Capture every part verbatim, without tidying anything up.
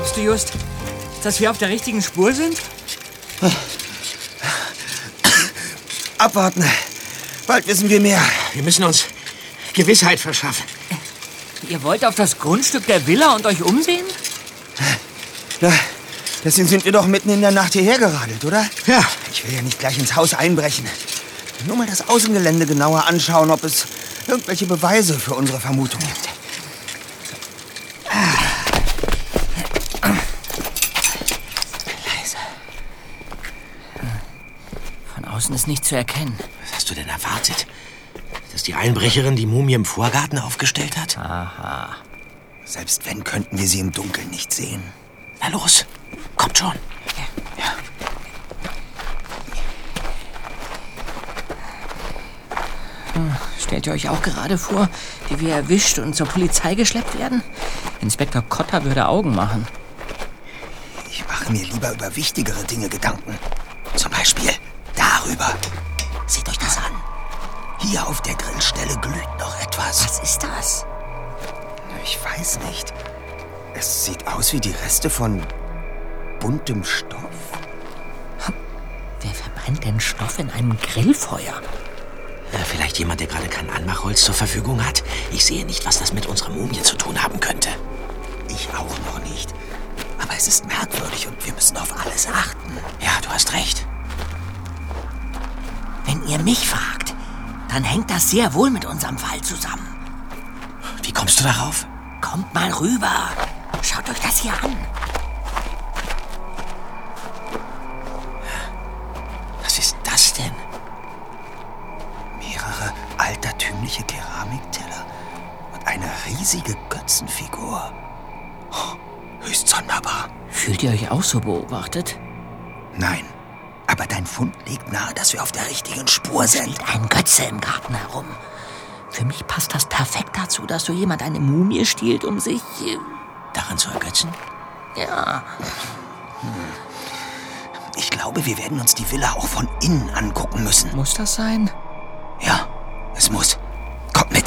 Glaubst du, Just, dass wir auf der richtigen Spur sind? Abwarten. Bald wissen wir mehr. Wir müssen uns Gewissheit verschaffen. Ihr wollt auf das Grundstück der Villa und euch umsehen? Na, deswegen sind wir doch mitten in der Nacht hierher geradelt, oder? Ja. Ich will ja nicht gleich ins Haus einbrechen. Nur mal das Außengelände genauer anschauen, ob es irgendwelche Beweise für unsere Vermutung gibt. Leise. Von außen ist nichts zu erkennen. Was hast du denn erwartet? Dass die Einbrecherin die Mumie im Vorgarten aufgestellt hat? Aha. Selbst wenn, könnten wir sie im Dunkeln nicht sehen. Na los, kommt schon. Ja. Ja. Hm, stellt ihr euch auch gerade vor, wie wir erwischt und zur Polizei geschleppt werden? Inspektor Kotter würde Augen machen. Ich mache mir lieber über wichtigere Dinge Gedanken. Zum Beispiel darüber. Seht euch das an. Hier auf der Grillstelle glüht noch etwas. Was ist das? Ich weiß nicht. Es sieht aus wie die Reste von buntem Stoff. Wer verbrennt denn Stoff in einem Grillfeuer? Ja, vielleicht jemand, der gerade kein Anmachholz zur Verfügung hat. Ich sehe nicht, was das mit unserer Mumie zu tun haben könnte. Ich auch noch nicht. Aber es ist merkwürdig und wir müssen auf alles achten. Ja, du hast recht. Wenn ihr mich fragt, dann hängt das sehr wohl mit unserem Fall zusammen. Wie kommst du darauf? Kommt mal rüber. Schaut euch das hier an. Was ist das denn? Mehrere altertümliche Keramikteller und eine riesige Götzenfigur. Oh, höchst sonderbar. Fühlt ihr euch auch so beobachtet? Nein, aber dein Fund legt nahe, dass wir auf der richtigen Spur sind. Steht ein Götze im Garten herum. Für mich passt das perfekt dazu, dass so jemand eine Mumie stiehlt, um sich... Äh, Daran zu ergötzen? ja... Ich glaube, wir werden uns die Villa auch von innen angucken müssen. Muss das sein? Ja, es muss. Kommt mit.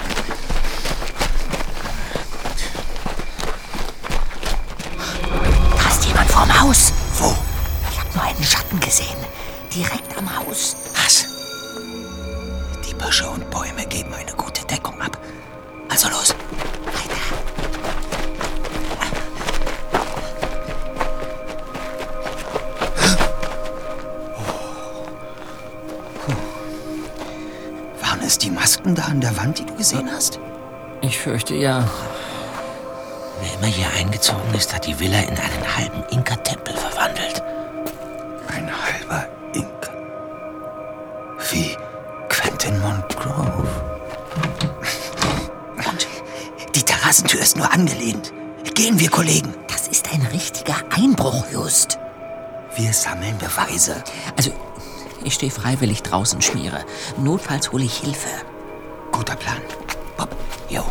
Da ist jemand vorm Haus. Wo? Ich habe nur einen Schatten gesehen. Direkt am Haus. Was? Die Büsche und Bäume geben eine gute Deckung ab. Also los. Weiter. Waren es die Masken da an der Wand, die du gesehen hast? Ich fürchte ja. Wer immer hier eingezogen ist, hat die Villa in einen halben Inka-Tempel verwandelt. Ein halber Inka. Wie Quentin Mongrove. Und die Terrassentür ist nur angelehnt. Gehen wir, Kollegen. Das ist ein richtiger Einbruch, Just. Wir sammeln Beweise. Also, ich stehe freiwillig draußen, Schmiere. Notfalls hole ich Hilfe. Guter Plan. Bob. Jo.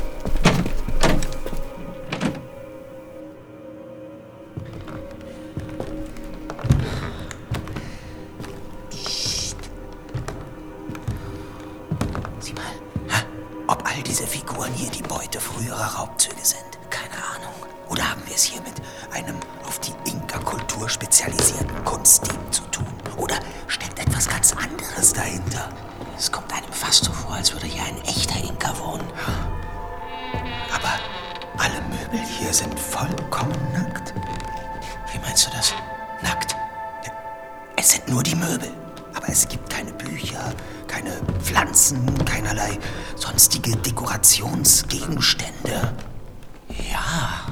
Sieh mal, hä? Ob all diese Figuren hier die Beute früherer Raubzüge sind. Keine Ahnung. Oder haben wir es hier mit einem auf die Inka-Kultur spezialisierten Kunstdieb zu tun? Oder steckt etwas ganz anderes dahinter? Es kommt einem fast so vor, als würde hier ein echter Inka wohnen. Aber alle Möbel hier sind vollkommen nackt. Wie meinst du das? Nackt? Es sind nur die Möbel. Aber es gibt keine Bücher, keine Pflanzen, keinerlei sonstige Dekorationsgegenstände. Ja.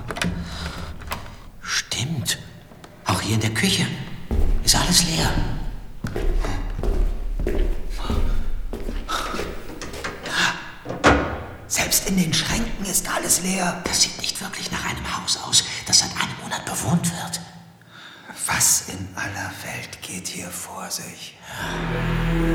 Stimmt. Auch hier in der Küche ist alles leer. Selbst in den Schränken ist alles leer. Das sieht nicht wirklich nach einem Haus aus, das seit einem Monat bewohnt wird. Was in aller Welt geht hier vor sich?